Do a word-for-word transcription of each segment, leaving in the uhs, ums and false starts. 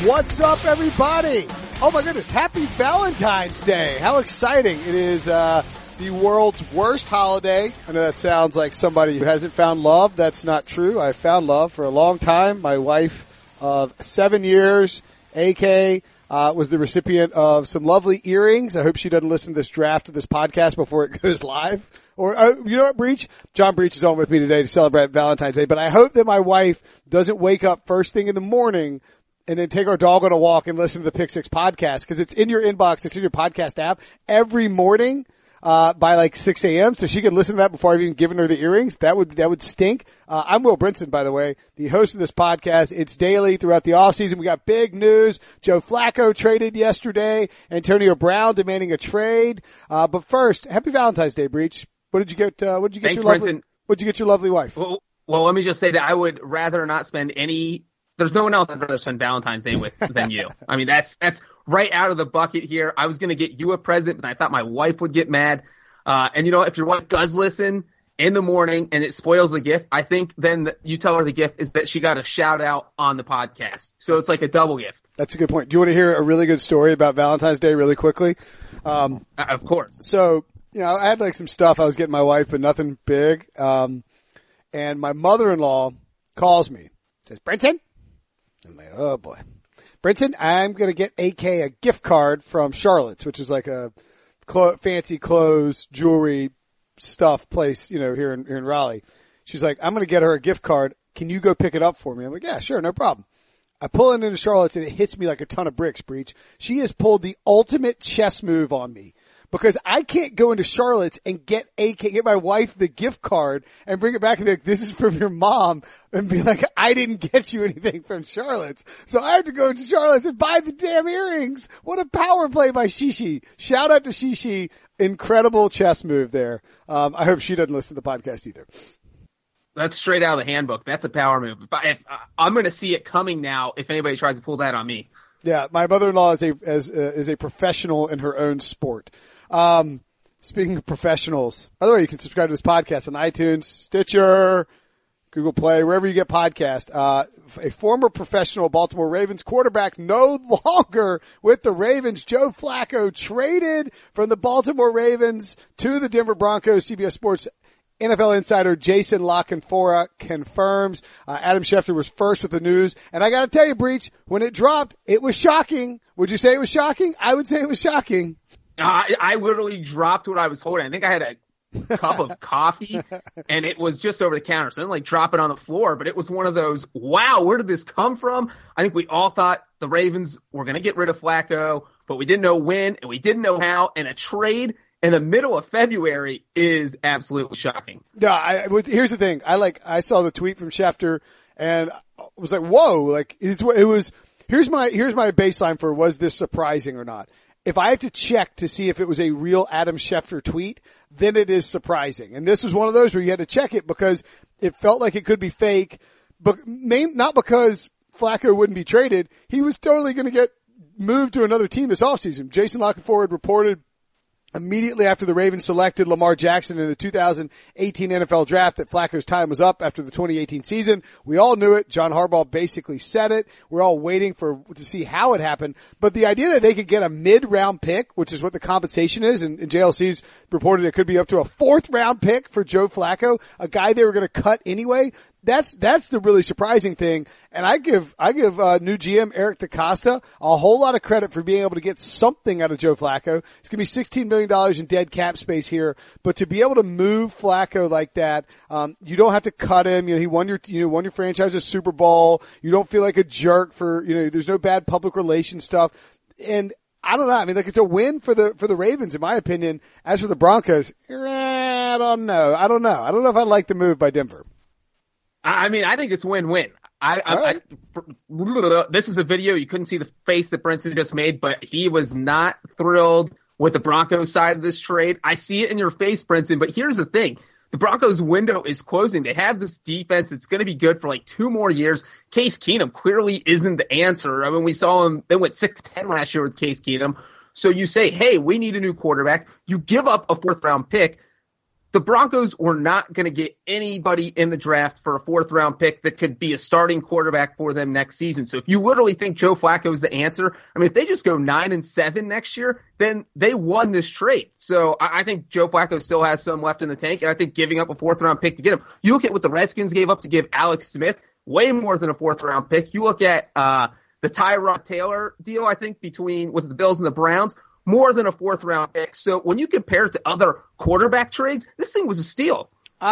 What's up, everybody? Oh my goodness, happy Valentine's Day. How exciting. It is uh the world's worst holiday. I know that sounds like somebody who hasn't found love. That's not true. I found love for a long time. My wife of seven years, A K, uh, was the recipient of some lovely earrings. I hope she doesn't listen to this draft of this podcast before it goes live. Or, uh, you know what, Breach? John Breach is on with me today to celebrate Valentine's Day, but I hope that my wife doesn't wake up first thing in the morning and then take our dog on a walk and listen to the Pick Six podcast, because it's in your inbox. It's in your podcast app every morning, uh, by like six a.m. So she can listen to that before I've even given her the earrings. That would, that would stink. Uh, I'm Will Brinson, by the way, the host of this podcast. It's daily throughout the off season. We got big news. Joe Flacco traded yesterday. Antonio Brown demanding a trade. Uh, but first, happy Valentine's Day, Breach. What did you get, uh, what did you get Thanks, your lovely, Brinson. what did you get your lovely wife? Well, well, let me just say that I would rather not spend any, there's no one else I'd rather spend Valentine's Day with than you. I mean, that's, that's right out of the bucket here. I was going to get you a present, but I thought my wife would get mad. Uh, and you know, if your wife does listen in the morning and it spoils the gift, I think then the, you tell her the gift is that she got a shout out on the podcast. So it's like a double gift. That's a good point. Do you want to hear a really good story about Valentine's Day really quickly? Um, uh, of course. So, you know, I had like some stuff I was getting my wife, but nothing big. Um, and my mother-in-law calls me, says, Brinson? I'm like, oh boy. Brinson, I'm going to get A K a gift card from Charlotte's, which is like a clo- fancy clothes, jewelry stuff place, you know, here in, here in Raleigh. She's like, I'm going to get her a gift card. Can you go pick it up for me? I'm like, yeah, sure, no problem. I pull it into Charlotte's and it hits me like a ton of bricks, Breach. She has pulled the ultimate chess move on me. Because I can't go into Charlotte's and get A K, get my wife the gift card and bring it back and be like, this is from your mom, and be like, I didn't get you anything from Charlotte's. So I have to go into Charlotte's and buy the damn earrings. What a power play by Shishi. Shout out to Shishi. Incredible chess move there. Um, I hope she doesn't listen to the podcast either. That's straight out of the handbook. That's a power move. If I, if, uh, I'm going to see it coming now if anybody tries to pull that on me. Yeah, my mother-in-law is a, is, uh, is a professional in her own sport. Um, speaking of professionals, by the way, you can subscribe to this podcast on iTunes, Stitcher, Google Play, wherever you get podcasts. Uh, a former professional Baltimore Ravens quarterback, no longer with the Ravens, Joe Flacco, traded from the Baltimore Ravens to the Denver Broncos. C B S Sports N F L insider Jason LaCanfora confirms. Uh, Adam Schefter was first with the news. And I gotta tell you, Breach, when it dropped, it was shocking. Would you say it was shocking? I would say it was shocking. I, I literally dropped what I was holding. I think I had a cup of coffee and it was just over the counter. So I didn't like drop it on the floor, but it was one of those, wow, where did this come from? I think we all thought the Ravens were going to get rid of Flacco, but we didn't know when and we didn't know how. And a trade in the middle of February is absolutely shocking. Yeah, I, here's the thing. I like, I saw the tweet from Schefter and I was like, whoa, like it's, it was, here's my, here's my baseline for was this surprising or not? If I have to check to see if it was a real Adam Schefter tweet, then it is surprising. And this was one of those where you had to check it because it felt like it could be fake, but main, not because Flacco wouldn't be traded. He was totally going to get moved to another team this offseason. Jason LaCanfora reported immediately after the Ravens selected Lamar Jackson in the two thousand eighteen N F L draft that Flacco's time was up after the twenty eighteen season. We all knew it. John Harbaugh basically said it. We're all waiting for to see how it happened. But the idea that they could get a mid-round pick, which is what the compensation is, and, and J L C's reported it could be up to a fourth-round pick for Joe Flacco, a guy they were going to cut anyway. That's, that's the really surprising thing. And I give, I give, uh, new G M Eric DeCosta a whole lot of credit for being able to get something out of Joe Flacco. It's going to be sixteen million dollars in dead cap space here, but to be able to move Flacco like that, um, you don't have to cut him. You know, he won your, you know, won your franchise a Super Bowl. You don't feel like a jerk for, you know, there's no bad public relations stuff. And I don't know. I mean, like it's a win for the, for the Ravens, in my opinion. As for the Broncos, I don't know. I don't know. I don't know if I like the move by Denver. I mean, I think it's win-win. I, I, right. I, this is a video. You couldn't see the face that Brinson just made, but he was not thrilled with the Broncos side of this trade. I see it in your face, Brinson, but here's the thing. The Broncos window is closing. They have this defense that's going to be good for like two more years. Case Keenum clearly isn't the answer. I mean, we saw him, they went six ten last year with Case Keenum. So you say, hey, we need a new quarterback. You give up a fourth round pick. the Broncos were not going to get anybody in the draft for a fourth round pick that could be a starting quarterback for them next season. So if you literally think Joe Flacco is the answer, I mean, if they just go nine and seven next year, then they won this trade. So I, I think Joe Flacco still has some left in the tank, and I think giving up a fourth round pick to get him, you look at what the Redskins gave up to give Alex Smith, way more than a fourth round pick. You look at, uh, the Tyrod Taylor deal, I think, between, was it the Bills and the Browns? More than a fourth round pick. So when you compare it to other quarterback trades, this thing was a steal.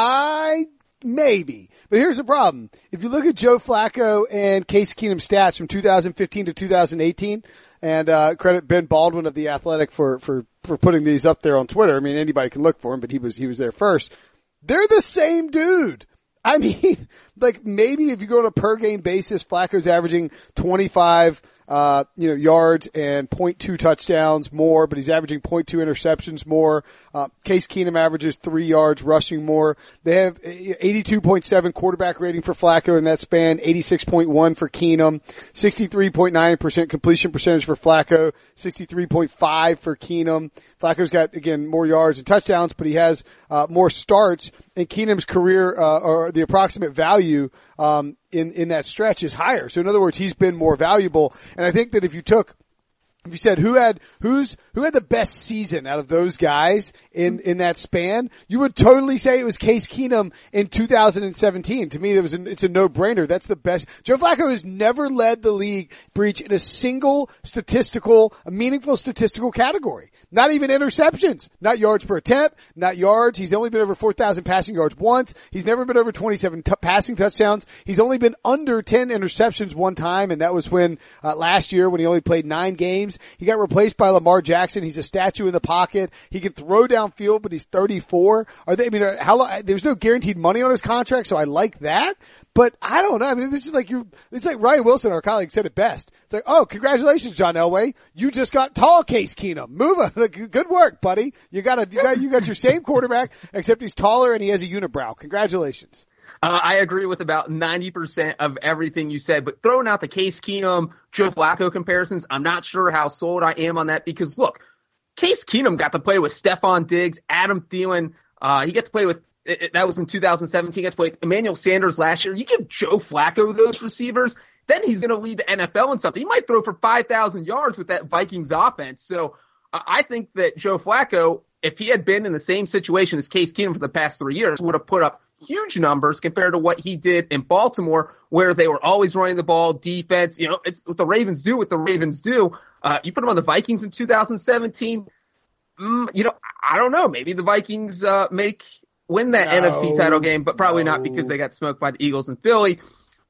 I, maybe. But here's the problem. If you look at Joe Flacco and Case Keenum's stats from two thousand fifteen to two thousand eighteen, and, uh, credit Ben Baldwin of The Athletic for, for, for putting these up there on Twitter. I mean, anybody can look for him, but he was, he was there first. They're the same dude. I mean, like maybe if you go on a per game basis, Flacco's averaging twenty-five, uh, you know, yards and zero point two touchdowns more, but he's averaging zero point two interceptions more. Uh, Case Keenum averages three yards rushing more. They have eighty-two point seven quarterback rating for Flacco in that span, eighty-six point one for Keenum, sixty-three point nine percent completion percentage for Flacco, sixty-three point five for Keenum. Flacco's got, again, more yards and touchdowns, but he has, uh, more starts, and Keenum's career, uh, or the approximate value, um, in, in that stretch is higher. So in other words, he's been more valuable. And I think that if you took, if you said who had, who's, who had the best season out of those guys in, in that span, you would totally say it was Case Keenum in two thousand seventeen. To me, it was a, it's a no-brainer. That's the best. Joe Flacco has never led the league breach in a single statistical, a meaningful statistical category. Not even interceptions, not yards per attempt, not yards. He's only been over four thousand passing yards once. He's never been over twenty-seven t- passing touchdowns. He's only been under ten interceptions one time, and that was when, uh, last year when he only played nine games. He got replaced by Lamar Jackson. He's a statue in the pocket. He can throw downfield, but he's thirty-four. Are they, I mean, how long, there's no guaranteed money on his contract, so I like that. But I don't know. I mean, this is like you, it's like Ryan Wilson, our colleague, said it best. It's like, oh, congratulations, John Elway. You just got tall, Case Keenum. Move on. Good work, buddy. You got a, you got, you got your same quarterback, except he's taller and he has a unibrow. Congratulations. Uh, I agree with about ninety percent of everything you said, but throwing out the Case Keenum, Joe Flacco comparisons, I'm not sure how sold I am on that because look, Case Keenum got to play with Stephon Diggs, Adam Thielen. Uh, he got to play with, it, it, that was in two thousand seventeen, he got to play with Emmanuel Sanders last year. You give Joe Flacco those receivers, then he's going to lead the N F L in something. He might throw for five thousand yards with that Vikings offense. So uh, I think that Joe Flacco, if he had been in the same situation as Case Keenum for the past three years, would have put up huge numbers compared to what he did in Baltimore, where they were always running the ball, defense. You know, it's what the Ravens do, what the Ravens do. Uh, you put him on the Vikings in two thousand seventeen. Mm, you know, I don't know. Maybe the Vikings, uh, make, win that no, N F C title game, but probably no. not because they got smoked by the Eagles in Philly.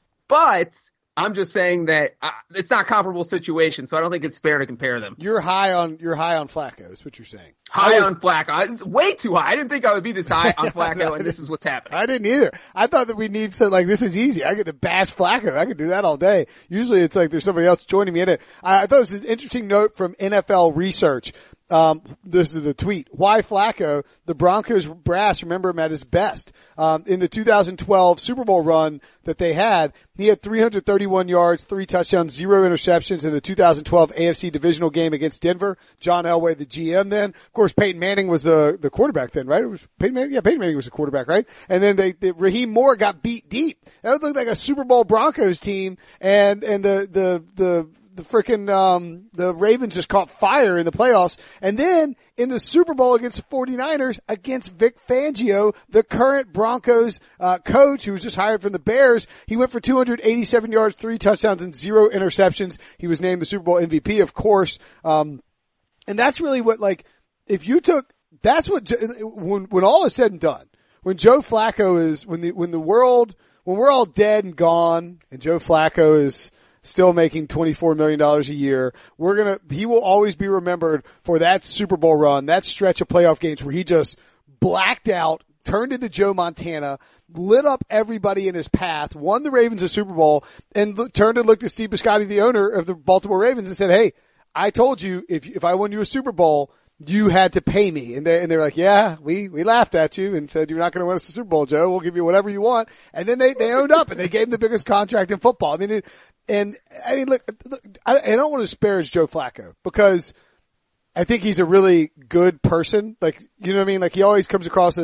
But I'm just saying that uh, it's not a comparable situation, so I don't think it's fair to compare them. You're high on, you're high on Flacco is what you're saying. High was, on Flacco. It's way too high. I didn't think I would be this high on Flacco, no, and this is what's happening. I didn't either. I thought that we need some, like, this is easy. I get to bash Flacco. I could do that all day. Usually it's like there's somebody else joining me in it. I, I thought it was an interesting note from N F L Research. Um, this is the tweet. Why Flacco? The Broncos brass remember him at his best. Um, in the two thousand twelve Super Bowl run that they had, he had three hundred thirty-one yards, three touchdowns, zero interceptions in the two thousand twelve A F C divisional game against Denver. John Elway, the G M then. Of course, Peyton Manning was the, the quarterback then, right? It was Peyton Manning? Yeah, Peyton Manning was the quarterback, right? And then they, they Raheem Moore got beat deep. That looked like a Super Bowl Broncos team, and, and the, the, the, the frickin', um, the Ravens just caught fire in the playoffs. And then in the Super Bowl against the forty-niners, against Vic Fangio, the current Broncos, uh, coach who was just hired from the Bears, he went for two hundred eighty-seven yards, three touchdowns, and zero interceptions. He was named the Super Bowl M V P, of course. Um, and that's really what, like, if you took, that's what, when, when all is said and done, when Joe Flacco is, when the, when the world, when we're all dead and gone, and Joe Flacco is still making twenty-four million dollars a year, we're gonna, he will always be remembered for that Super Bowl run, that stretch of playoff games where he just blacked out, turned into Joe Montana, lit up everybody in his path, won the Ravens a Super Bowl, and look, turned and looked at Steve Bisciotti, the owner of the Baltimore Ravens, and said, hey, I told you if, if I won you a Super Bowl, you had to pay me. And they, and they're like, yeah, we, we laughed at you and said, you're not going to win us the Super Bowl, Joe. We'll give you whatever you want. And then they, they owned up and they gave him the biggest contract in football. I mean, it, and I mean, look, look I, I don't want to disparage Joe Flacco because I think he's a really good person. Like, you know what I mean? Like he always comes across as,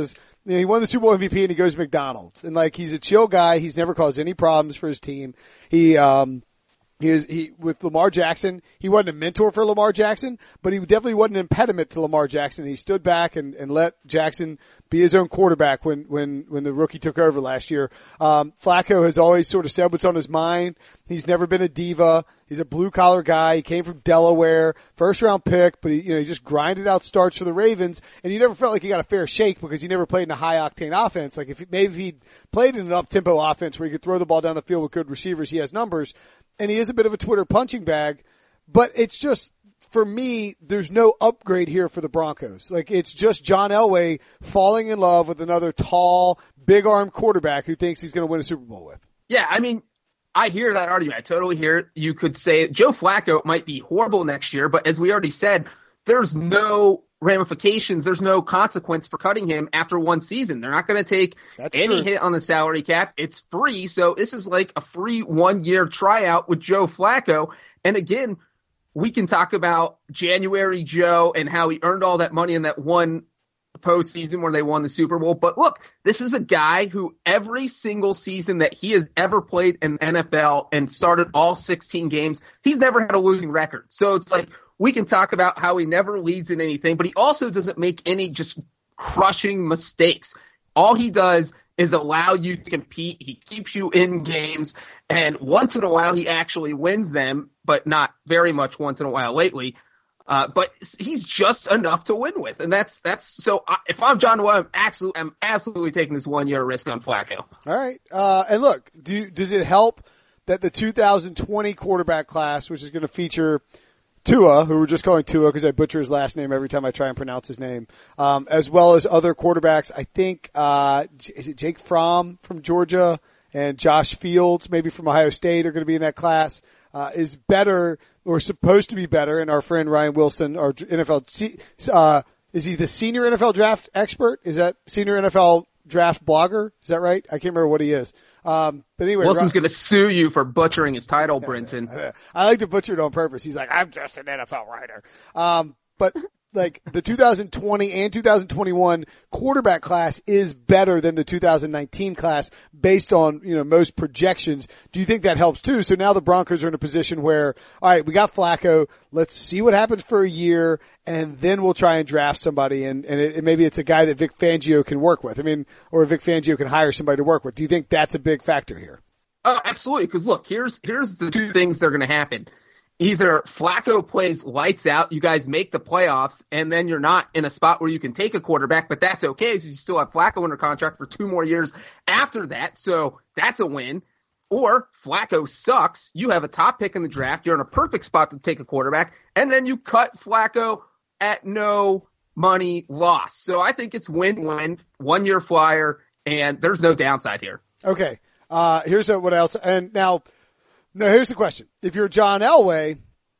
you know, he won the Super Bowl M V P and he goes to McDonald's. And like, he's a chill guy. He's never caused any problems for his team. He, um, He is, he, with Lamar Jackson, he wasn't a mentor for Lamar Jackson, but he definitely wasn't an impediment to Lamar Jackson. He stood back and, and let Jackson be his own quarterback when, when, when the rookie took over last year. Um, Flacco has always sort of said what's on his mind. He's never been a diva. He's a blue collar guy. He came from Delaware, first round pick, but he, you know, he just grinded out starts for the Ravens, and you never felt like he got a fair shake because he never played in a high octane offense. Like if he, maybe if he'd played in an up tempo offense where he could throw the ball down the field with good receivers, he has numbers. And he is a bit of a Twitter punching bag, but it's just, for me, there's no upgrade here for the Broncos. Like, it's just John Elway falling in love with another tall, big arm quarterback who thinks he's going to win a Super Bowl with. Yeah, I mean, I hear that argument. I totally hear it. You could say Joe Flacco might be horrible next year, but as we already said, there's no ramifications. There's no consequence for cutting him after one season. They're not going to take That's any true. hit on the salary cap. It's free. So this is like a free one year tryout with Joe Flacco. And again, we can talk about January Joe and how he earned all that money in that one postseason where they won the Super Bowl. But look, this is a guy who every single season that he has ever played in the N F L and started all sixteen games, he's never had a losing record. So it's like, we can talk about how he never leads in anything, but he also doesn't make any just crushing mistakes. All he does is allow you to compete. He keeps you in games, and once in a while he actually wins them, but not very much once in a while lately. Uh, but he's just enough to win with, and that's that's so. I, if I'm John Elway, I'm absolutely, I'm absolutely taking this one year risk on Flacco. All right, uh, and look, do does it help that the two thousand twenty quarterback class, which is going to feature Tua, who we're just calling Tua because I butcher his last name every time I try and pronounce his name, um, as well as other quarterbacks. I think, uh, is it Jake Fromm from Georgia and Josh Fields, maybe from Ohio State, are going to be in that class, uh, is better or supposed to be better. And our friend Ryan Wilson, our N F L, uh, is he the senior N F L draft expert? Is that senior N F L draft blogger? Is that right? I can't remember what he is. Um, but anyway, Wilson's going to sue you for butchering his title, Brinson. I like to butcher it on purpose. He's like, I'm just an N F L writer. Um, but like the two thousand twenty and two thousand twenty-one quarterback class is better than the two thousand nineteen class based on, you know, most projections. Do you think that helps too? So now the Broncos are in a position where, all right, we got Flacco. Let's see what happens for a year, and then we'll try and draft somebody, and, and it, maybe it's a guy that Vic Fangio can work with. I mean, or Vic Fangio can hire somebody to work with. Do you think that's a big factor here? Oh, absolutely. Because look, here's here's the two things that are going to happen. Either Flacco plays lights out, you guys make the playoffs, and then you're not in a spot where you can take a quarterback, but that's okay because you still have Flacco under contract for two more years after that, so that's a win. Or Flacco sucks, you have a top pick in the draft, you're in a perfect spot to take a quarterback, and then you cut Flacco at no money loss. So I think it's win-win, one-year flyer, and there's no downside here. Okay, uh, here's what else, and now – No, here's the question. If you're John Elway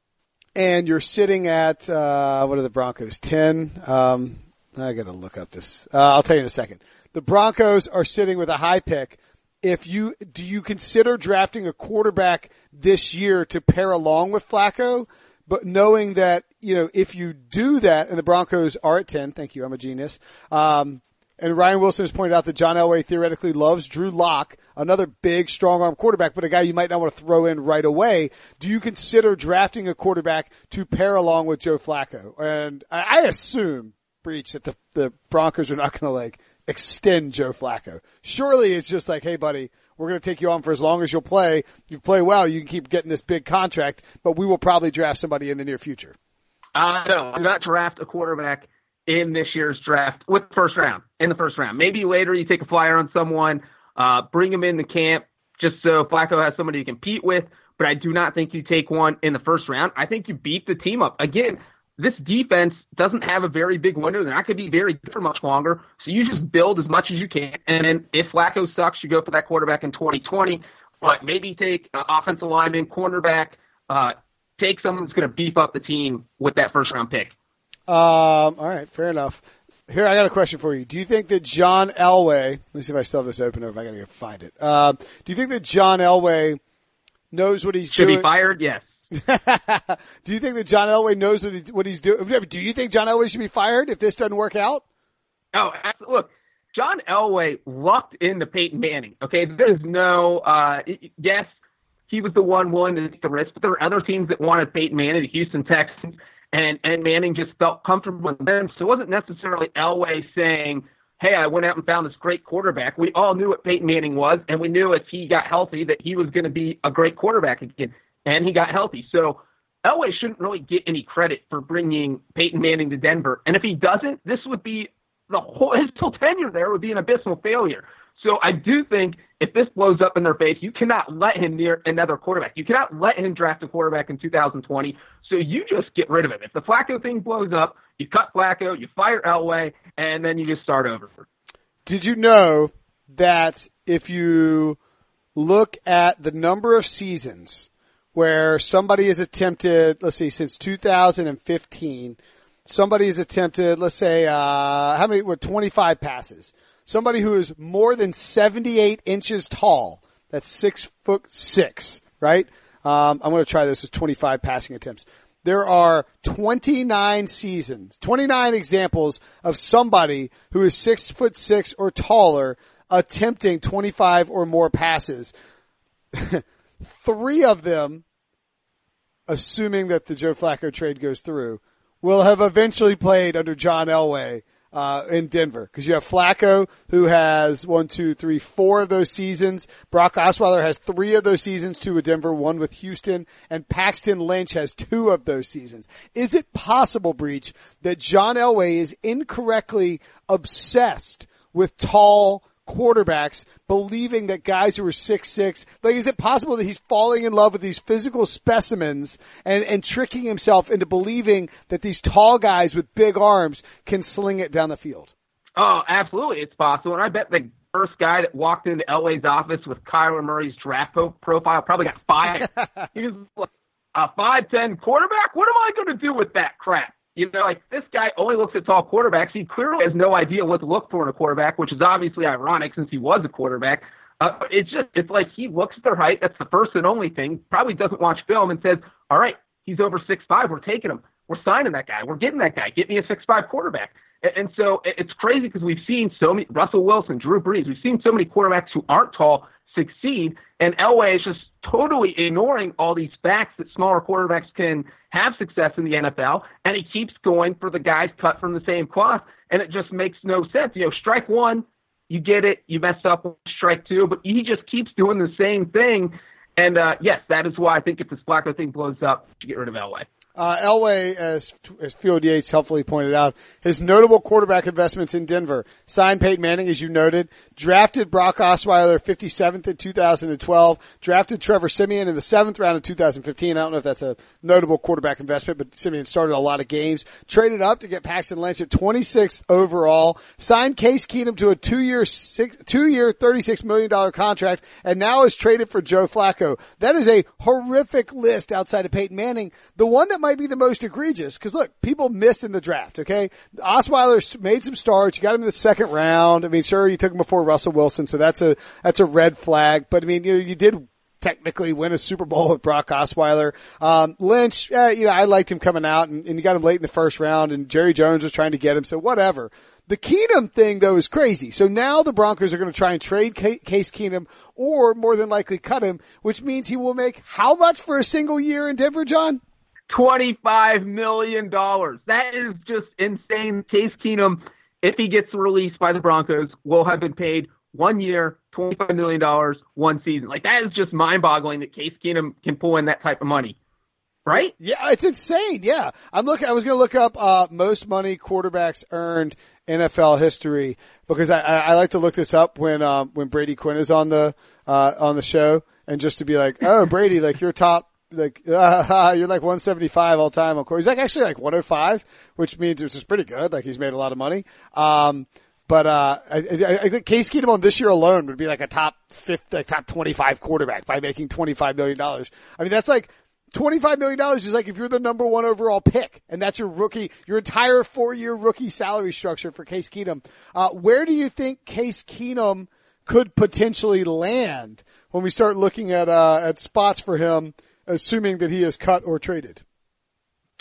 and you're sitting at, uh, what are the Broncos? ten? Um, I gotta look up this. Uh, I'll tell you in a second. The Broncos are sitting with a high pick. If you, do you consider drafting a quarterback this year to pair along with Flacco? But knowing that, you know, if you do that, and the Broncos are at ten, thank you, I'm a genius, um, and Ryan Wilson has pointed out that John Elway theoretically loves Drew Lock, another big, strong-arm quarterback, but a guy you might not want to throw in right away. Do you consider drafting a quarterback to pair along with Joe Flacco? And I, I assume, Breach, that the, the Broncos are not going to, like, extend Joe Flacco. Surely it's just like, hey, buddy, we're going to take you on for as long as you'll play. If you play well, you can keep getting this big contract, but we will probably draft somebody in the near future. Uh, no, do not draft a quarterback in this year's draft with the first round, in the first round. Maybe later you take a flyer on someone, uh, bring him into camp just so Flacco has somebody to compete with, but I do not think you take one in the first round. I think you beat the team up. Again, this defense doesn't have a very big window. They're not going to be very good for much longer, so you just build as much as you can, and then if Flacco sucks, you go for that quarterback in twenty twenty, but maybe take an offensive lineman, cornerback, uh, take someone that's going to beef up the team with that first-round pick. Um, all right, fair enough. Here, I got a question for you. Do you think that John Elway, let me see if I still have this open or if I gotta go find it. Uh, do you think that John Elway knows what he's Should doing? Should be fired? Yes. Do you think that John Elway knows what, he, what he's doing? Do you think John Elway should be fired if this doesn't work out? Oh, look, John Elway lucked into Peyton Manning. Okay, there's no, uh, yes, he was the one willing to take the risk, but there were other teams that wanted Peyton Manning, the Houston Texans, and, and Manning just felt comfortable with them. So it wasn't necessarily Elway saying, hey, I went out and found this great quarterback. We all knew what Peyton Manning was, and we knew if he got healthy that he was going to be a great quarterback again, and he got healthy. So Elway shouldn't really get any credit for bringing Peyton Manning to Denver. And if he doesn't, this would be the whole, his whole tenure there would be an abysmal failure. So I do think if this blows up in their face, you cannot let him near another quarterback. You cannot let him draft a quarterback in two thousand twenty. So you just get rid of him. If the Flacco thing blows up, you cut Flacco, you fire Elway, and then you just start over. Did you know that if you look at the number of seasons where somebody has attempted, let's see, since two thousand fifteen, somebody has attempted, let's say, uh, how many, what, twenty-five passes. Somebody who is more than seventy-eight inches tall. That's six foot six, right? Um, I'm going to try this with twenty-five passing attempts. There are twenty-nine seasons, twenty-nine examples of somebody who is six foot six or taller attempting twenty-five or more passes. Three of them, assuming that the Joe Flacco trade goes through, will have eventually played under John Elway uh in Denver. Because you have Flacco, who has one, two, three, four of those seasons. Brock Osweiler has three of those seasons, two with Denver, one with Houston. And Paxton Lynch has two of those seasons. Is it possible, Breech, that John Elway is incorrectly obsessed with tall quarterbacks, believing that guys who are six six, like, is it possible that he's falling in love with these physical specimens and, and tricking himself into believing that these tall guys with big arms can sling it down the field? Oh, absolutely. It's possible. And I bet the first guy that walked into Elway's office with Kyler Murray's draft po- profile probably got fired. He was like, a five ten quarterback? What am I going to do with that crap? You know, like, this guy only looks at tall quarterbacks. He clearly has no idea what to look for in a quarterback, which is obviously ironic since he was a quarterback. Uh, it's just, it's like he looks at their height. That's the first and only thing. Probably doesn't watch film and says, all right, he's over six five. We're taking him. We're signing that guy. We're getting that guy. Get me a six five quarterback. And, and so it's crazy because we've seen so many, Russell Wilson, Drew Brees, we've seen so many quarterbacks who aren't tall succeed, and Elway is just totally ignoring all these facts that smaller quarterbacks can have success in the N F L, and he keeps going for the guys cut from the same cloth, and it just makes no sense. You know, strike one, you get it, you mess up with strike two, but he just keeps doing the same thing, and uh, yes, that is why I think if this Flacco thing blows up, you get rid of Elway. Uh, Elway, as, as Field Yates helpfully pointed out, his notable quarterback investments in Denver. Signed Peyton Manning, as you noted. Drafted Brock Osweiler fifty-seventh in two thousand twelve. Drafted Trevor Siemian in the seventh round of two thousand fifteen. I don't know if that's a notable quarterback investment, but Siemian started a lot of games. Traded up to get Paxton Lynch at twenty-sixth overall. Signed Case Keenum to a two-year, six, two-year, thirty-six million dollars contract, and now is traded for Joe Flacco. That is a horrific list outside of Peyton Manning. The one that might be the most egregious, because look, people miss in the draft, okay? Osweiler made some starts. You got him in the second round. I mean, sure, you took him before Russell Wilson, so that's a, that's a red flag. But I mean, you know, you did technically win a Super Bowl with Brock Osweiler. Um, Lynch, eh, you know, I liked him coming out, and, and you got him late in the first round, and Jerry Jones was trying to get him, so whatever. The Keenum thing, though, is crazy. So now the Broncos are going to try and trade Case Keenum, or more than likely cut him, which means he will make how much for a single year in Denver, John? twenty-five million dollars. That is just insane. Case Keenum, if he gets released by the Broncos, will have been paid one year, twenty-five million dollars, one season. Like, that is just mind-boggling that Case Keenum can pull in that type of money. Right? Yeah, it's insane. Yeah. I'm looking, I was going to look up, uh, most money quarterbacks earned N F L history, because I, I, I like to look this up when, um, when Brady Quinn is on the, uh, on the show, and just to be like, oh, Brady, like, you're top, like, uh, you're like one seventy-five all time. Of course, he's like actually like one oh five, which means it's just pretty good. Like, he's made a lot of money. Um, but, uh, I, I, I think Case Keenum on this year alone would be like a top fifty, like top twenty-five quarterback by making twenty-five million dollars. I mean, that's like, twenty-five million dollars is like if you're the number one overall pick, and that's your rookie, your entire four-year rookie salary structure for Case Keenum. Uh, where do you think Case Keenum could potentially land when we start looking at, uh, at spots for him, assuming that he is cut or traded?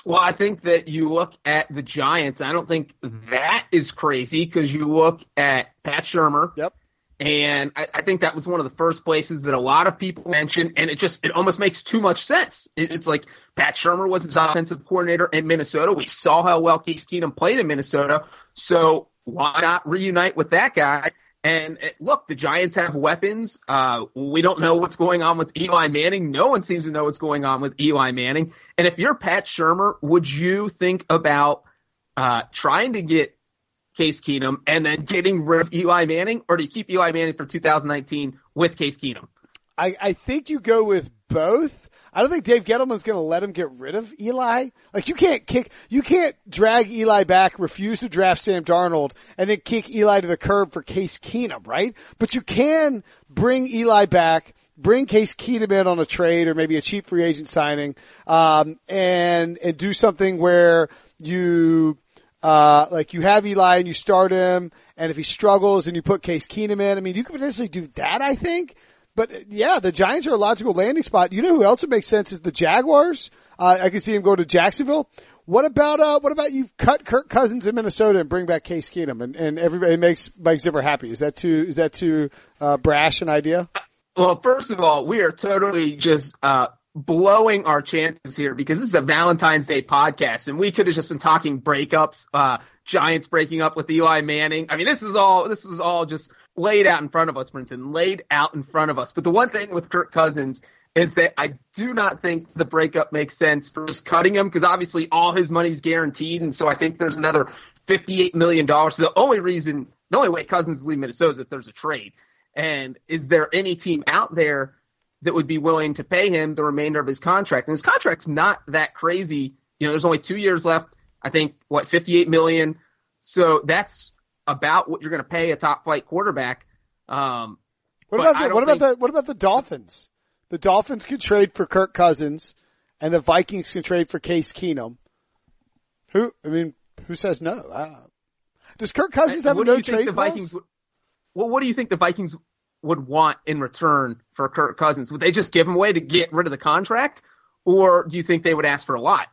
Well, I think that you look at the Giants. I don't think that is crazy because you look at Pat Shurmur. Yep. And I, I think that was one of the first places that a lot of people mentioned, and it just, it almost makes too much sense. It, it's like Pat Shurmur was his offensive coordinator in Minnesota. We saw how well Case Keenum played in Minnesota, so why not reunite with that guy? And uh, look, the Giants have weapons. Uh, we don't know what's going on with Eli Manning. No one seems to know what's going on with Eli Manning. And if you're Pat Shurmur, would you think about uh, trying to get Case Keenum and then getting rid of Eli Manning, or do you keep Eli Manning for two thousand nineteen with Case Keenum? I, I think you go with both. I don't think Dave Gettleman's going to let him get rid of Eli. Like you can't kick, you can't drag Eli back, refuse to draft Sam Darnold, and then kick Eli to the curb for Case Keenum, right? But you can bring Eli back, bring Case Keenum in on a trade or maybe a cheap free agent signing, um, and, and do something where you, Uh, like you have Eli and you start him, and if he struggles and you put Case Keenum in, I mean, you could potentially do that, I think. But yeah, the Giants are a logical landing spot. You know who else would make sense is the Jaguars. Uh, I can see him go to Jacksonville. What about, uh, what about you cut Kirk Cousins in Minnesota and bring back Case Keenum and, and everybody makes Mike Zimmer happy? Is that too, is that too, uh, brash an idea? Well, first of all, we are totally just, uh, blowing our chances here because this is a Valentine's Day podcast and we could have just been talking breakups, uh, Giants breaking up with Eli Manning. I mean, this is all, this is all just laid out in front of us, Brinson, laid out in front of us. But the one thing with Kirk Cousins is that I do not think the breakup makes sense for just cutting him because obviously all his money is guaranteed. And so I think there's another fifty-eight million dollars. So the only reason, the only way Cousins is leaving Minnesota is if there's a trade. And is there any team out there that would be willing to pay him the remainder of his contract? And his contract's not that crazy. You know, there's only two years left. I think, what, fifty-eight million dollars. So that's about what you're going to pay a top flight quarterback. Um, what about the, what about the, what about the Dolphins? The Dolphins could trade for Kirk Cousins and the Vikings can trade for Case Keenum. Who, I mean, who says no? I don't know. Does Kirk Cousins have a no trade clause? Would, well, what do you think the Vikings would want in return for Kirk Cousins? Would they just give him away to get rid of the contract, or do you think they would ask for a lot?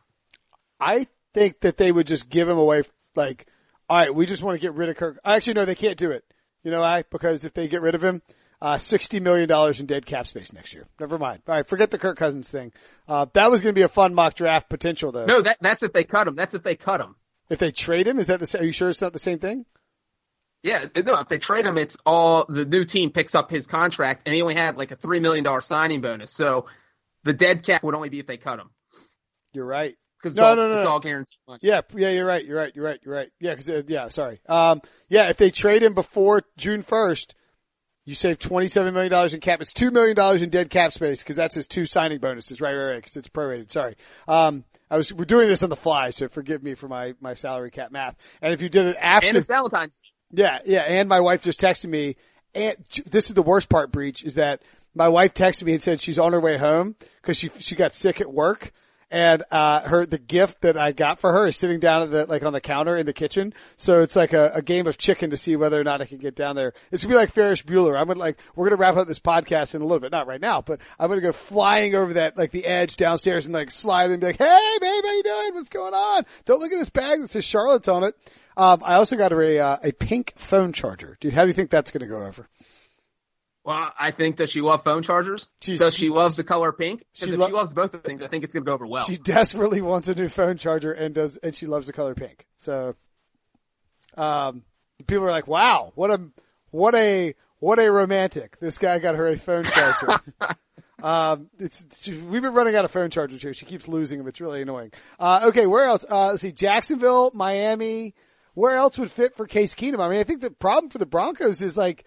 I think that they would just give him away, like, all right, we just want to get rid of Kirk. Actually, no, they can't do it. You know why? Because if they get rid of him, uh, sixty million dollars in dead cap space next year. Never mind. All right, forget the Kirk Cousins thing. Uh, that was going to be a fun mock draft potential, though. No, that, that's if they cut him. That's if they cut him. If they trade him, is that the? Are you sure it's not the same thing? Yeah, no, if they trade him, it's all, the new team picks up his contract, and he only had like a three million dollars signing bonus. So the dead cap would only be if they cut him. You're right. Because no, all, no, no, it's no. all guaranteed money. Yeah, yeah, you're right, you're right, you're right, you're right. Yeah, cause, uh, yeah, sorry. Um, yeah, if they trade him before June first, you save twenty-seven million dollars in cap. It's two million dollars in dead cap space because that's his two signing bonuses. Right, right, right, because it's prorated. Sorry. Um, I was, we're doing this on the fly, so forgive me for my, my salary cap math. And if you did it after. And it's Valentine's. Yeah, yeah, and my wife just texted me, and this is the worst part, Breach, is that my wife texted me and said she's on her way home because she, she got sick at work. And, uh, her, the gift that I got for her is sitting down at the, like on the counter in the kitchen. So it's like a, a game of chicken to see whether or not I can get down there. It's gonna be like Ferris Bueller. I'm gonna like, we're gonna wrap up this podcast in a little bit. Not right now, but I'm gonna go flying over that, like the edge downstairs and like slide and be like, hey babe, how you doing? What's going on? Don't look at this bag that says Charlotte's on it. Um, I also got her a, uh, a pink phone charger. Dude, how do you think that's gonna go over? Well, I think that she loves phone chargers. She's, so she loves the color pink. She, if lo- she loves both of the things, I think it's going to go over well. She desperately wants a new phone charger and does, and she loves the color pink. So, um, people are like, wow, what a, what a, what a romantic. This guy got her a phone charger. um, it's, she, we've been running out of phone chargers here. She keeps losing them. It's really annoying. Uh, okay, where else? Uh, let's see, Jacksonville, Miami. Where else would fit for Case Keenum? I mean, I think the problem for the Broncos is like,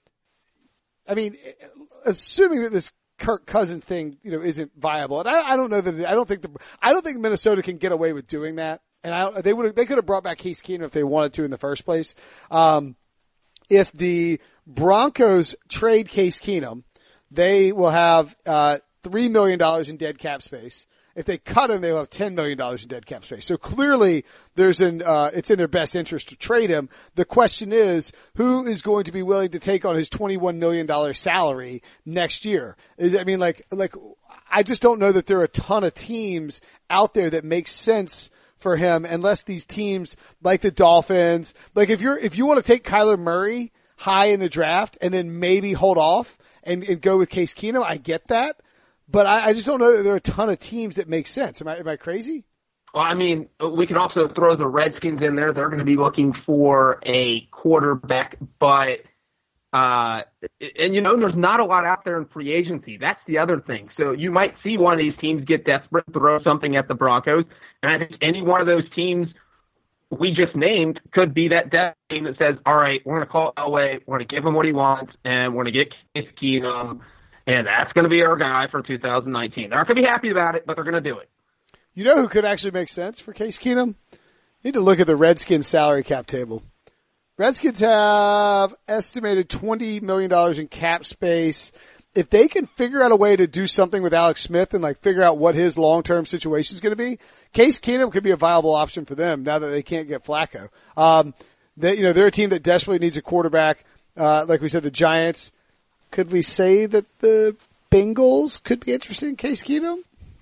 I mean, assuming that this Kirk Cousins thing, you know, isn't viable, and I, I don't know that it, I don't think the I don't think Minnesota can get away with doing that, and I they would they could have brought back Case Keenum if they wanted to in the first place. Um, if the Broncos trade Case Keenum, they will have uh three million dollars in dead cap space. If they cut him, they'll have ten million dollars in dead cap space. So clearly there's an, uh, it's in their best interest to trade him. The question is, who is going to be willing to take on his twenty-one million dollars salary next year? Is, I mean, like, like, I just don't know that there are a ton of teams out there that make sense for him unless these teams like the Dolphins, like if you're, if you want to take Kyler Murray high in the draft and then maybe hold off and, and go with Case Keenum, I get that. But I, I just don't know that there are a ton of teams that make sense. Am I, am I crazy? Well, I mean, we can also throw the Redskins in there. They're going to be looking for a quarterback, but, uh, and you know, there's not a lot out there in free agency. That's the other thing. So you might see one of these teams get desperate, throw something at the Broncos, and I think any one of those teams we just named could be that depth team that says, all right, we're going to call Elway, we're going to give him what he wants, and we're going to get Case Keenum, and that's going to be our guy for two thousand nineteen. They're not going to be happy about it, but they're going to do it. You know who could actually make sense for Case Keenum? You need to look at the Redskins salary cap table. Redskins have estimated twenty million dollars in cap space. If they can figure out a way to do something with Alex Smith and like figure out what his long-term situation is going to be, Case Keenum could be a viable option for them now that they can't get Flacco. Um, they, you know, they're a team that desperately needs a quarterback. Uh, like we said, the Giants. Could we say that the Bengals could be interested in Case Keenum?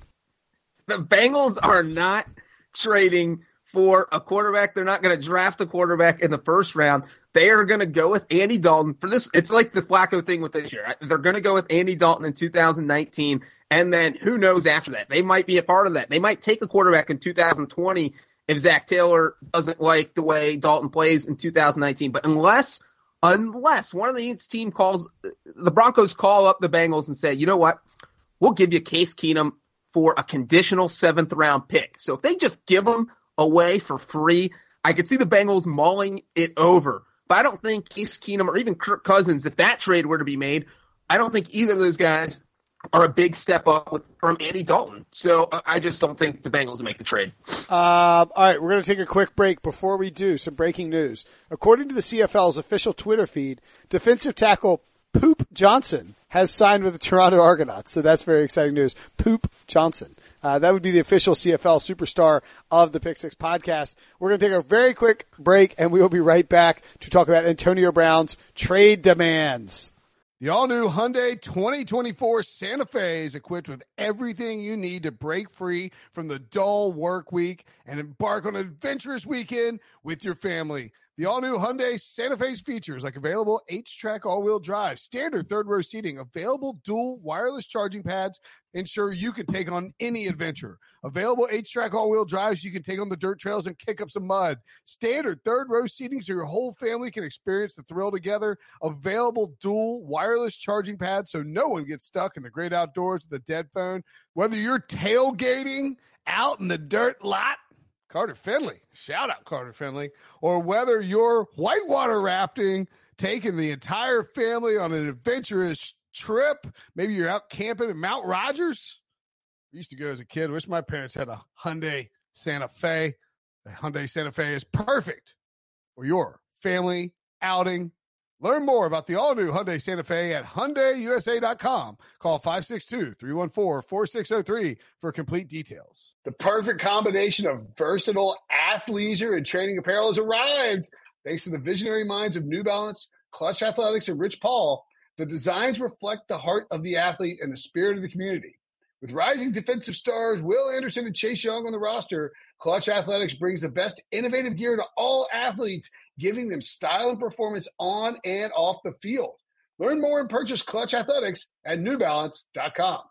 The Bengals are not trading for a quarterback. They're not going to draft a quarterback in the first round. They are going to go with Andy Dalton for this. It's like the Flacco thing with this year. They're going to go with Andy Dalton in two thousand nineteen, and then who knows after that? They might be a part of that. They might take a quarterback in two thousand twenty if Zach Taylor doesn't like the way Dalton plays in two thousand nineteen. But unless, unless one of these team calls, the Broncos call up the Bengals and say, you know what? We'll give you Case Keenum for a conditional seventh round pick. So if they just give him away for free, I could see the Bengals mulling it over. But I don't think Case Keenum or even Kirk Cousins, if that trade were to be made, I don't think either of those guys are a big step up with, from Andy Dalton. So I just don't think the Bengals will make the trade. Uh, all right, we're going to take a quick break. Before we do, some breaking news. According to the C F L's official Twitter feed, defensive tackle Poop Johnson has signed with the Toronto Argonauts. So that's very exciting news. Poop Johnson. Uh, that would be the official C F L superstar of the Pick Six podcast. We're going to take a very quick break, and we will be right back to talk about Antonio Brown's trade demands. The all-new Hyundai twenty twenty-four Santa Fe is equipped with everything you need to break free from the dull work week and embark on an adventurous weekend with your family. The all-new Hyundai Santa Fe's features like available H-Track all-wheel drive, standard third-row seating, available dual wireless charging pads, ensure you can take on any adventure. Available H-Track all-wheel drives you can take on the dirt trails and kick up some mud. Standard third-row seating so your whole family can experience the thrill together. Available dual wireless charging pads so no one gets stuck in the great outdoors with a dead phone. Whether you're tailgating out in the dirt lot, Carter Finley, shout out Carter Finley, or whether you're whitewater rafting, taking the entire family on an adventurous trip, maybe you're out camping in Mount Rogers. I used to go as a kid. Wish my parents had a Hyundai Santa Fe. The Hyundai Santa Fe is perfect for your family outing. Learn more about the all-new Hyundai Santa Fe at Hyundai U S A dot com. Call five six two, three one four, four six zero three for complete details. The perfect combination of versatile athleisure and training apparel has arrived. Thanks to the visionary minds of New Balance, Clutch Athletics, and Rich Paul, the designs reflect the heart of the athlete and the spirit of the community. With rising defensive stars Will Anderson and Chase Young on the roster, Clutch Athletics brings the best innovative gear to all athletes, giving them style and performance on and off the field. Learn more and purchase Clutch Athletics at New Balance dot com.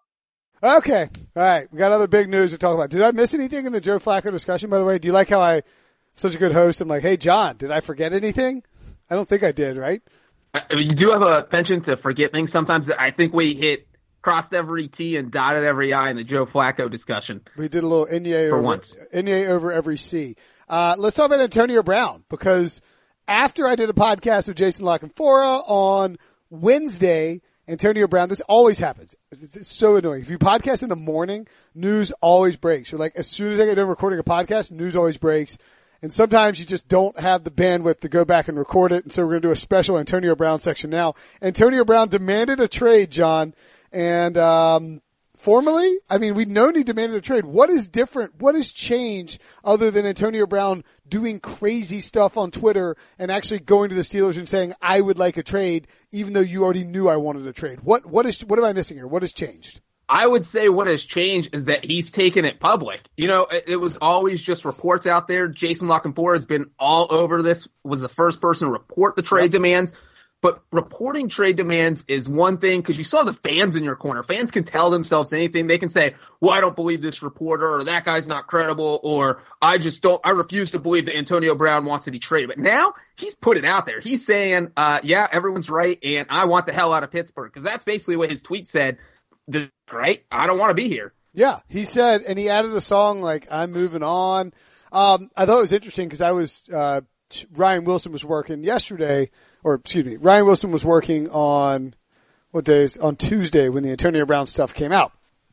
Okay. All right. We got other big news to talk about. Did I miss anything in the Joe Flacco discussion, by the way? Do you like how I, such a good host, I'm like, hey, John, did I forget anything? I don't think I did, right? I mean, you do have a penchant to forget things sometimes. I think we hit crossed every T and dotted every I in the Joe Flacco discussion. We did a little N A over, once. N A over every C. Uh, let's talk about Antonio Brown, because after I did a podcast with Jason Lockenfora on Wednesday, Antonio Brown, this always happens. It's, it's so annoying. If you podcast in the morning, news always breaks. You're like, as soon as I get done recording a podcast, news always breaks. And sometimes you just don't have the bandwidth to go back and record it. And so we're going to do a special Antonio Brown section now. Antonio Brown demanded a trade, John. And, um, formally, I mean, we've known he demanded a trade. What is different? What has changed other than Antonio Brown doing crazy stuff on Twitter and actually going to the Steelers and saying, I would like a trade, even though you already knew I wanted a trade? What, what is, what am I missing here? What has changed? I would say what has changed is that he's taken it public. You know, it, it was always just reports out there. Jason La Canfora has been all over this, was the first person to report the trade yep. demands. But reporting trade demands is one thing because you saw the fans in your corner. Fans can tell themselves anything. They can say, well, I don't believe this reporter, or that guy's not credible, or I just don't, I refuse to believe that Antonio Brown wants to be traded. But now he's put it out there. He's saying, uh, yeah, everyone's right, and I want the hell out of Pittsburgh, because that's basically what his tweet said, right? I don't want to be here. Yeah, he said, and he added a song like, I'm moving on. Um, I thought it was interesting because I was, uh, Ryan Wilson was working yesterday, or excuse me, Ryan Wilson was working on, what days? On Tuesday when the Antonio Brown stuff came out.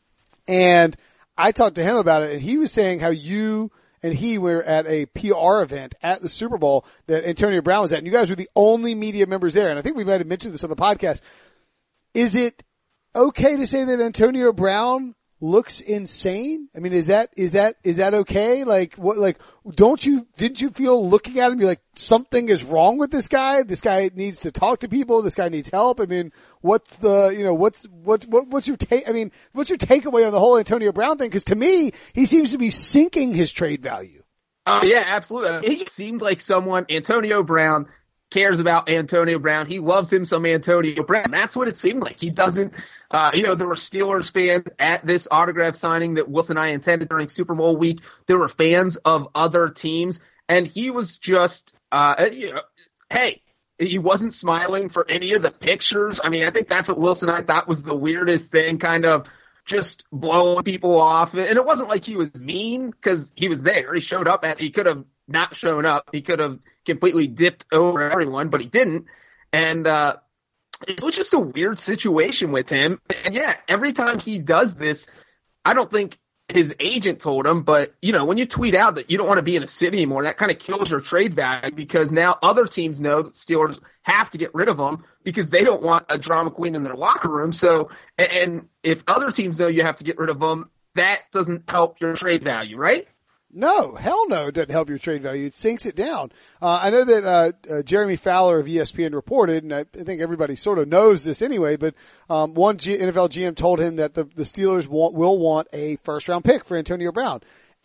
And I talked to him about it, and he was saying how you and he were at a P R event at the Super Bowl that Antonio Brown was at, and you guys were the only media members there. And I think we might have mentioned this on the podcast. Is it okay to say that Antonio Brown looks insane? I mean, is that, is that, is that okay? Like, what, like, don't you, didn't you feel looking at him, you're like, something is wrong with this guy? This guy needs to talk to people. This guy needs help. I mean, what's the, you know, what's, what, what, what's your take, I mean, what's your takeaway on the whole Antonio Brown thing? Cause to me, he seems to be sinking his trade value. Oh, yeah, absolutely. He seems like someone, Antonio Brown, cares about Antonio Brown. He loves him some Antonio Brown. That's what it seemed like. He doesn't, uh, you know, there were Steelers fans at this autograph signing that Wilson and I attended during Super Bowl week. There were fans of other teams, and he was just, uh, you know, hey, he wasn't smiling for any of the pictures. I mean, I think that's what Wilson and I thought was the weirdest thing, kind of just blowing people off. And it wasn't like he was mean because he was there. He showed up at, he could have not shown up. He could have completely dipped over everyone, but he didn't. And, uh, it was just a weird situation with him. And yeah, every time he does this, I don't think his agent told him, but you know, when you tweet out that you don't want to be in a city anymore, that kind of kills your trade value because now other teams know that Steelers have to get rid of him because they don't want a drama queen in their locker room. So, and if other teams know you have to get rid of them, that doesn't help your trade value, right? No, hell no, it doesn't help your trade value. It sinks it down. Uh, I know that, uh, uh, Jeremy Fowler of E S P N reported, and I, I think everybody sort of knows this anyway, but, um, one G- N F L G M told him that the, the Steelers want, will want a first round pick for Antonio Brown.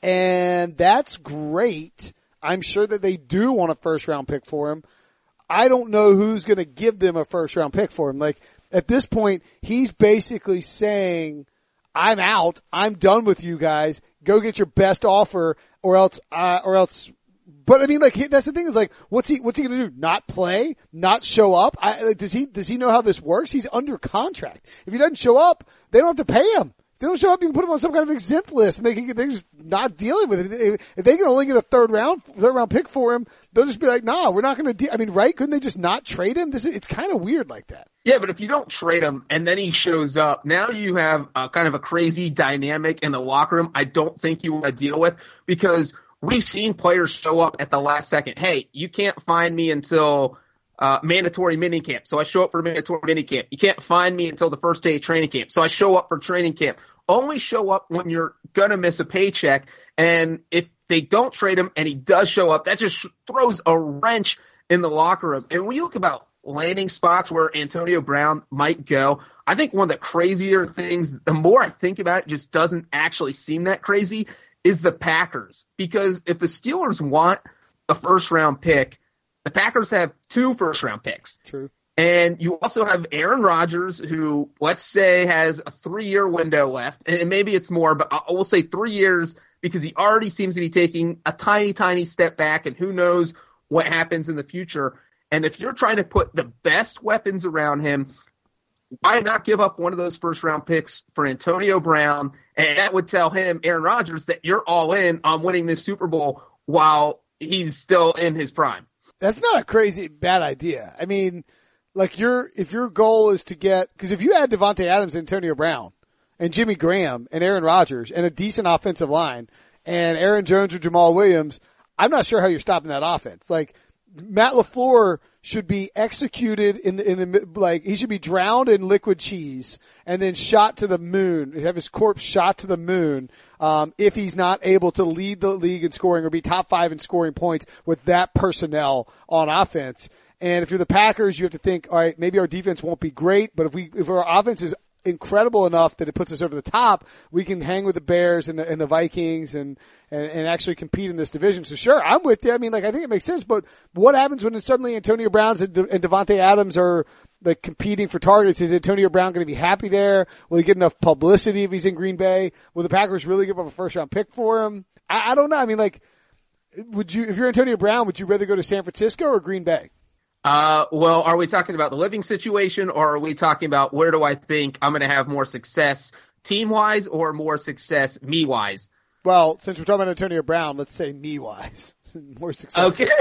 And that's great. I'm sure that they do want a first round pick for him. I don't know who's going to give them a first round pick for him. Like, at this point, he's basically saying, I'm out. I'm done with you guys. Go get your best offer or else, uh, or else, but I mean, like, that's the thing is like, what's he, what's he going to do? Not play? Not show up? I, like, does he, does he know how this works? He's under contract. If he doesn't show up, they don't have to pay him. If they don't show up, you can put him on some kind of exempt list and they can, they're just not dealing with it. If, if they can only get a third round, third round pick for him, they'll just be like, nah, we're not going to deal. I mean, right? Couldn't they just not trade him? This is, it's kind of weird like that. Yeah, but if you don't trade him and then he shows up, now you have a kind of a crazy dynamic in the locker room I don't think you want to deal with because we've seen players show up at the last second. Hey, you can't find me until uh mandatory minicamp, so I show up for mandatory minicamp. You can't find me until the first day of training camp, so I show up for training camp. Only show up when you're going to miss a paycheck, and if they don't trade him and he does show up, that just throws a wrench in the locker room. And when you look about landing spots where Antonio Brown might go, I think one of the crazier things, the more I think about it, just doesn't actually seem that crazy, is the Packers. Because if the Steelers want a first-round pick, the Packers have two first-round picks. True. And you also have Aaron Rodgers, who, let's say, has a three-year window left. And maybe it's more, but I will say three years because he already seems to be taking a tiny, tiny step back, and who knows what happens in the future. And if you're trying to put the best weapons around him, why not give up one of those first-round picks for Antonio Brown? And that would tell him, Aaron Rodgers, that you're all in on winning this Super Bowl while he's still in his prime. That's not a crazy bad idea. I mean, like your if your goal is to get – because if you add Devontae Adams, Antonio Brown, and Jimmy Graham, and Aaron Rodgers, and a decent offensive line, and Aaron Jones or Jamal Williams, I'm not sure how you're stopping that offense. Like – Matt LaFleur should be executed in the, in the, like, he should be drowned in liquid cheese and then shot to the moon, have his corpse shot to the moon, um, if he's not able to lead the league in scoring or be top five in scoring points with that personnel on offense. And if you're the Packers, you have to think, all right, maybe our defense won't be great, but if we, if our offense is incredible enough that it puts us over the top, we can hang with the Bears and the, and the Vikings and, and, and actually compete in this division. So sure, I'm with you. I mean, like, I think it makes sense, but what happens when suddenly Antonio Brown's and, De- and Devontae Adams are like competing for targets? Is Antonio Brown going to be happy there? Will he get enough publicity if he's in Green Bay? Will the Packers really give up a first round pick for him? I, I don't know. I mean, like, would you, if you're Antonio Brown, would you rather go to San Francisco or Green Bay? Uh, well, are we talking about the living situation, or are we talking about where do I think I'm going to have more success team-wise or more success me-wise? Well, since we're talking about Antonio Brown, let's say me-wise. More success. Okay.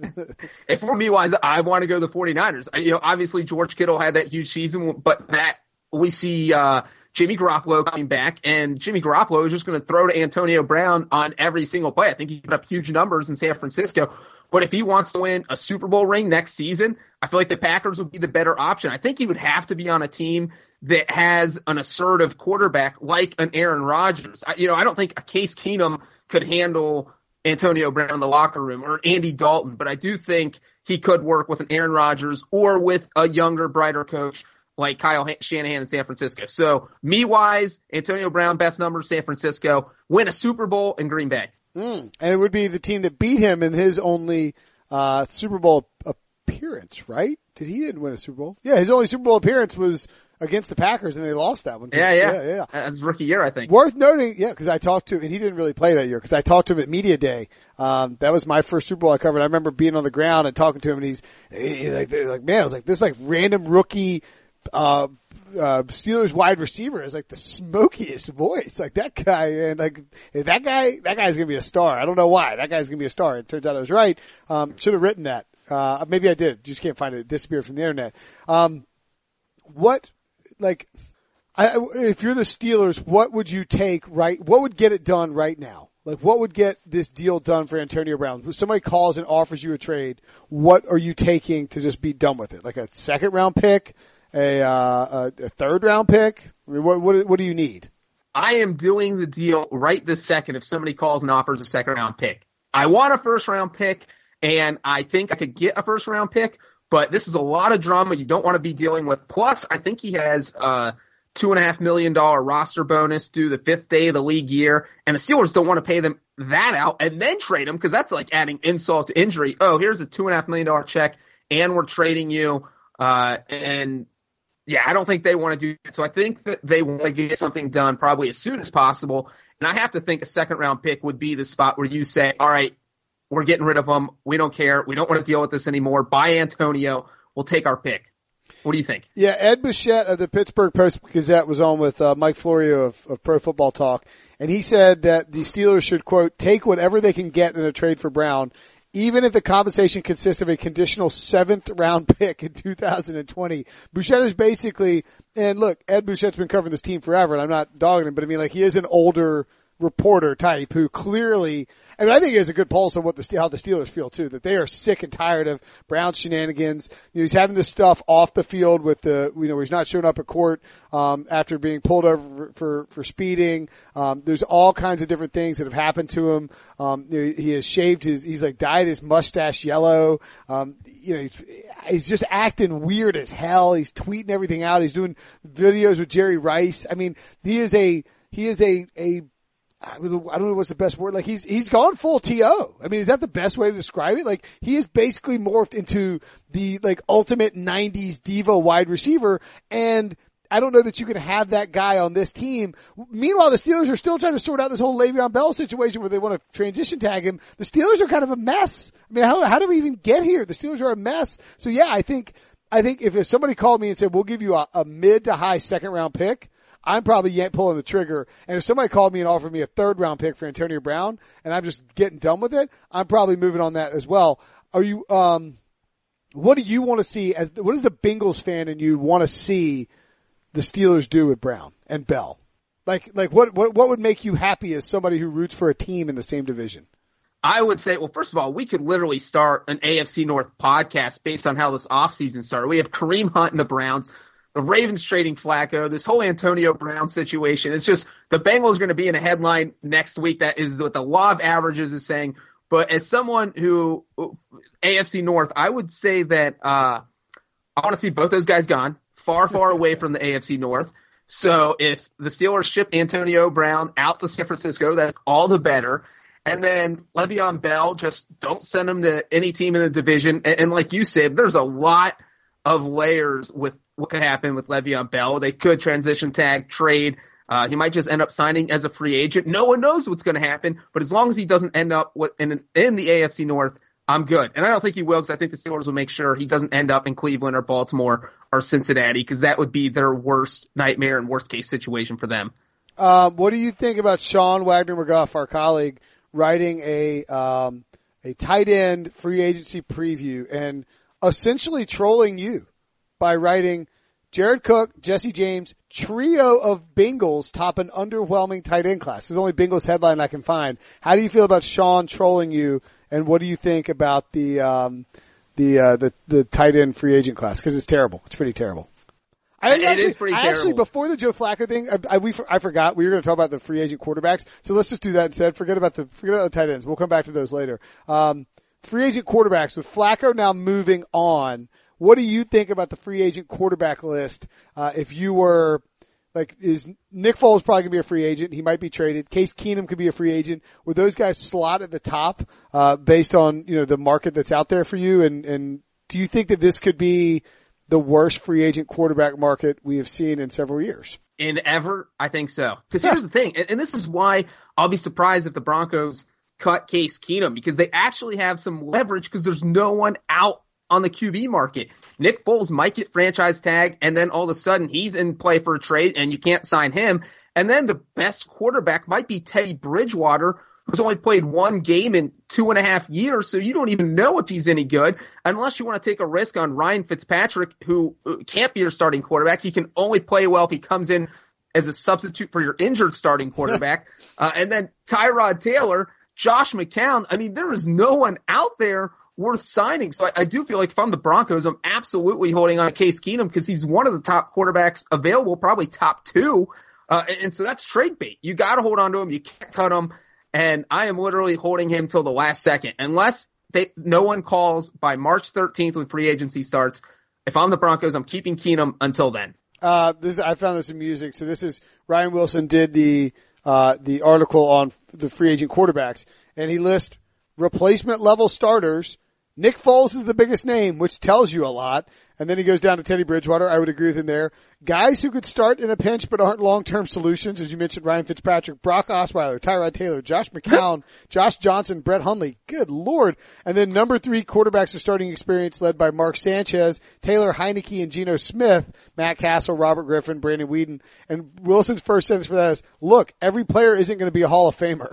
If for me-wise, I want to go to the 49ers. You know, obviously George Kittle had that huge season, but that we see uh Jimmy Garoppolo coming back, and Jimmy Garoppolo is just going to throw to Antonio Brown on every single play. I think he put up huge numbers in San Francisco. But if he wants to win a Super Bowl ring next season, I feel like the Packers would be the better option. I think he would have to be on a team that has an assertive quarterback like an Aaron Rodgers. I, you know, I don't think a Case Keenum could handle Antonio Brown in the locker room, or Andy Dalton, but I do think he could work with an Aaron Rodgers or with a younger, brighter coach like Kyle Shanahan in San Francisco. So me-wise, Antonio Brown, best numbers, San Francisco, win a Super Bowl in Green Bay. Mm. And it would be the team that beat him in his only uh Super Bowl appearance, right? Did he didn't win a Super Bowl? Yeah, his only Super Bowl appearance was against the Packers, and they lost that one. Yeah, yeah. yeah, yeah. That's rookie year, I think. Worth noting, yeah, because I talked to him, and he didn't really play that year, because I talked to him at Media Day. Um, that was my first Super Bowl I covered. I remember being on the ground and talking to him, and he's he, like, like, man, I was like, this like random rookie uh uh Steelers wide receiver is like the smokiest voice. Like that guy, and like that guy, that guy's gonna be a star. I don't know why. That guy's gonna be a star. It turns out I was right. Um, should have written that. Uh, maybe I did. Just can't find it. It disappeared from the internet. Um, what, like, I, if you're the Steelers, what would you take right, what would get it done right now? Like, what would get this deal done for Antonio Brown? If somebody calls and offers you a trade, what are you taking to just be done with it? Like a second round pick? A, uh, a, a third round pick? I mean, what, what, what do you need? I am doing the deal right this second if somebody calls and offers a second round pick. I want a first round pick, and I think I could get a first round pick, but this is a lot of drama you don't want to be dealing with. Plus, I think he has a two and a half million dollar roster bonus due the fifth day of the league year, and the Steelers don't want to pay them that out and then trade him, because that's like adding insult to injury. Oh, here's a two and a half million dollar check, and we're trading you, uh, and yeah, I don't think they want to do it. So I think that they want to get something done probably as soon as possible. And I have to think a second round pick would be the spot where you say, all right, we're getting rid of him. We don't care. We don't want to deal with this anymore. Buy Antonio. We'll take our pick. What do you think? Yeah, Ed Bichette of the Pittsburgh Post-Gazette was on with uh, Mike Florio of, of Pro Football Talk, and he said that the Steelers should, quote, take whatever they can get in a trade for Brown, even if the compensation consists of a conditional seventh round pick in two thousand twenty. Bouchette is basically, and look, Ed Bouchette's been covering this team forever, and I'm not dogging him, but I mean, like, he is an older reporter type who clearly, I mean, I think he has a good pulse on what the, how the Steelers feel too, that they are sick and tired of Brown's shenanigans. You know, he's having this stuff off the field with the, you know, he's not showing up at court, um, after being pulled over for, for, for speeding. Um, there's all kinds of different things that have happened to him. Um, you know, he has shaved his, he's like dyed his mustache yellow. Um, you know, he's, he's just acting weird as hell. He's tweeting everything out. He's doing videos with Jerry Rice. I mean, he is a, he is a, a, I don't know what's the best word. Like he's, he's gone full T O. I mean, is that the best way to describe it? Like he is basically morphed into the like ultimate nineties diva wide receiver. And I don't know that you can have that guy on this team. Meanwhile, the Steelers are still trying to sort out this whole Le'Veon Bell situation where they want to transition tag him. The Steelers are kind of a mess. I mean, how, how do we even get here? The Steelers are a mess. So yeah, I think, I think if, if somebody called me and said, we'll give you a, a mid to high second round pick, I'm probably yet pulling the trigger. And if somebody called me and offered me a third round pick for Antonio Brown and I'm just getting done with it, I'm probably moving on that as well. Are you, um, what do you want to see as, what does the Bengals fan in you want to see the Steelers do with Brown and Bell? Like, like what, what, what would make you happy as somebody who roots for a team in the same division? I would say, well, first of all, we could literally start an A F C North podcast based on how this offseason started. We have Kareem Hunt and the Browns. The Ravens trading Flacco, this whole Antonio Brown situation. It's just the Bengals are going to be in a headline next week. That is what the law of averages is saying. But as someone who, A F C North, I would say that uh I want to see both those guys gone, far, far away from the A F C North. So if the Steelers ship Antonio Brown out to San Francisco, that's all the better. And then Le'Veon Bell, just don't send him to any team in the division. And, and like you said, there's a lot of layers with what could happen with Le'Veon Bell. They could transition tag, trade. Uh, he might just end up signing as a free agent. No one knows what's going to happen, but as long as he doesn't end up with, in, in the A F C North, I'm good. And I don't think he will, because I think the Steelers will make sure he doesn't end up in Cleveland or Baltimore or Cincinnati, because that would be their worst nightmare and worst case situation for them. Um, what do you think about Sean Wagner McGuff, our colleague, writing a um, a tight end free agency preview and essentially trolling you by writing Jared Cook, Jesse James, trio of Bengals top an underwhelming tight end class? This is the only Bengals headline I can find. How do you feel about Sean trolling you, and what do you think about the um, the, uh, the the tight end free agent class? Because it's terrible. It's pretty terrible. I it actually, is pretty I terrible. actually, before the Joe Flacco thing, I, I, we, I forgot we were going to talk about the free agent quarterbacks. So let's just do that instead. Forget about the, forget about the tight ends. We'll come back to those later. Um, free agent quarterbacks with Flacco now moving on. What do you think about the free agent quarterback list? Uh, if you were, like, is Nick Foles probably going to be a free agent? He might be traded. Case Keenum could be a free agent. Would those guys slot at the top, uh, based on, you know, the market that's out there for you? And, and do you think that this could be the worst free agent quarterback market we have seen in several years? In ever? I think so. Because here's the thing, and, and this is why I'll be surprised if the Broncos cut Case Keenum, because they actually have some leverage because there's no one out on the Q B market. Nick Foles might get franchise tag, and then all of a sudden he's in play for a trade and you can't sign him. And then the best quarterback might be Teddy Bridgewater, who's only played one game in two and a half years, so you don't even know if he's any good unless you want to take a risk on Ryan Fitzpatrick, who can't be your starting quarterback. He can only play well if he comes in as a substitute for your injured starting quarterback. uh, and then Tyrod Taylor, Josh McCown. I mean, there is no one out there worth signing. So I, I do feel like if I'm the Broncos, I'm absolutely holding on to Case Keenum because he's one of the top quarterbacks available, probably top two. Uh, and, and so that's trade bait. You got to hold on to him. You can't cut him. And I am literally holding him till the last second. Unless they, no one calls by March thirteenth when free agency starts. If I'm the Broncos, I'm keeping Keenum until then. Uh, this, I found this amusing. So this is, Ryan Wilson did the, uh, the article on the free agent quarterbacks, and he lists replacement level starters. Nick Foles is the biggest name, which tells you a lot. And then he goes down to Teddy Bridgewater. I would agree with him there. Guys who could start in a pinch but aren't long-term solutions, as you mentioned, Ryan Fitzpatrick, Brock Osweiler, Tyrod Taylor, Josh McCown, Josh Johnson, Brett Hundley. Good Lord. And then number three quarterbacks with starting experience led by Mark Sanchez, Taylor Heineke, and Geno Smith, Matt Castle, Robert Griffin, Brandon Weeden. And Wilson's first sentence for that is, look, every player isn't going to be a Hall of Famer.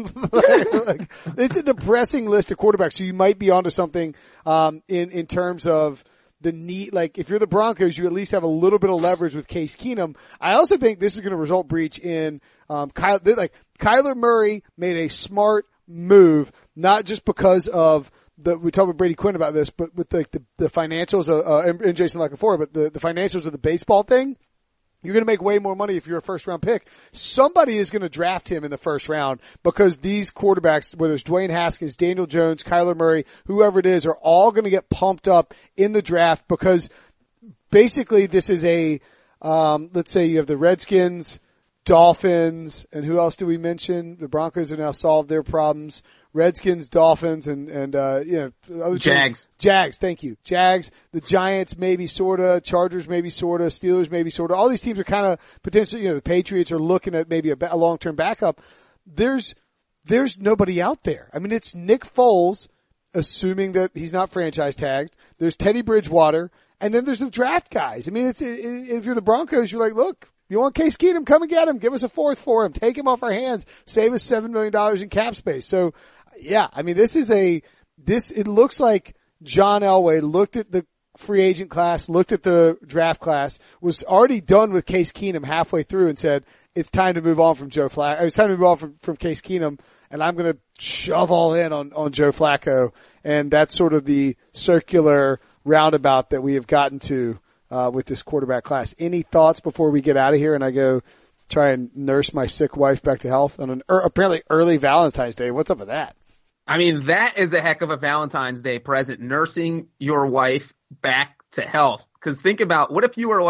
like, like, it's a depressing list of quarterbacks, so you might be onto something um, in, in terms of the need, like if you're the Broncos, you at least have a little bit of leverage with Case Keenum. I also think this is going to result breach in, um, Kyle, like Kyler Murray made a smart move, not just because of the, we talked with Brady Quinn about this, but with the, the, the financials of, uh, and, and Jason Lockenfora, but the, the financials of the baseball thing. You're going to make way more money if you're a first round pick. Somebody is going to draft him in the first round because these quarterbacks, whether it's Dwayne Haskins, Daniel Jones, Kyler Murray, whoever it is, are all going to get pumped up in the draft because basically this is a, um, let's say you have the Redskins, Dolphins, and who else do we mention? The Broncos have now solved their problems. Redskins, Dolphins, and, and, uh, you know, other Jags. teams. Jags, thank you. Jags, the Giants, maybe sorta, Chargers, maybe sorta, Steelers, maybe sorta. All these teams are kind of potentially, you know, the Patriots are looking at maybe a, a long-term backup. There's, there's nobody out there. I mean, it's Nick Foles, assuming that he's not franchise tagged. There's Teddy Bridgewater, and then there's the draft guys. I mean, it's, it, if you're the Broncos, you're like, look, you want Case Keenum? Come and get him. Give us a fourth for him. Take him off our hands. Save us seven million dollars in cap space. So, yeah, I mean, this is a, this, it looks like John Elway looked at the free agent class, looked at the draft class, was already done with Case Keenum halfway through and said, it's time to move on from Joe Flacco. It's time to move on from, from Case Keenum, and I'm going to shove all in on, on Joe Flacco. And that's sort of the circular roundabout that we have gotten to, uh, with this quarterback class. Any thoughts before we get out of here and I go try and nurse my sick wife back to health on an er, apparently early Valentine's Day? What's up with that? I mean, that is a heck of a Valentine's Day present, nursing your wife back to health. Because think about, what if you were like,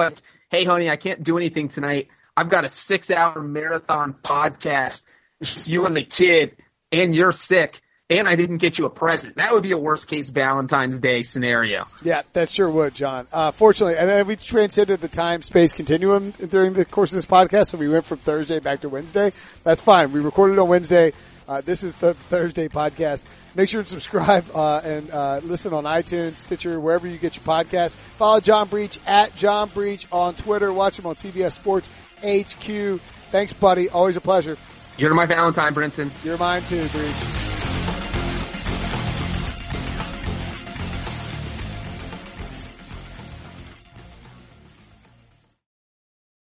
hey, honey, I can't do anything tonight. I've got a six-hour marathon podcast. It's just you and the kid, and you're sick, and I didn't get you a present. That would be a worst-case Valentine's Day scenario. Yeah, that sure would, John. Uh, fortunately, and then we transcended the time-space continuum during the course of this podcast, so we went from Thursday back to Wednesday. That's fine. We recorded on Wednesday. Uh, this is the Thursday podcast. Make sure to subscribe uh, and uh, listen on iTunes, Stitcher, wherever you get your podcasts. Follow John Breach at John Breach on Twitter. Watch him on T B S Sports H Q. Thanks, buddy. Always a pleasure. You're my Valentine, Brinson. You're mine too, Breach.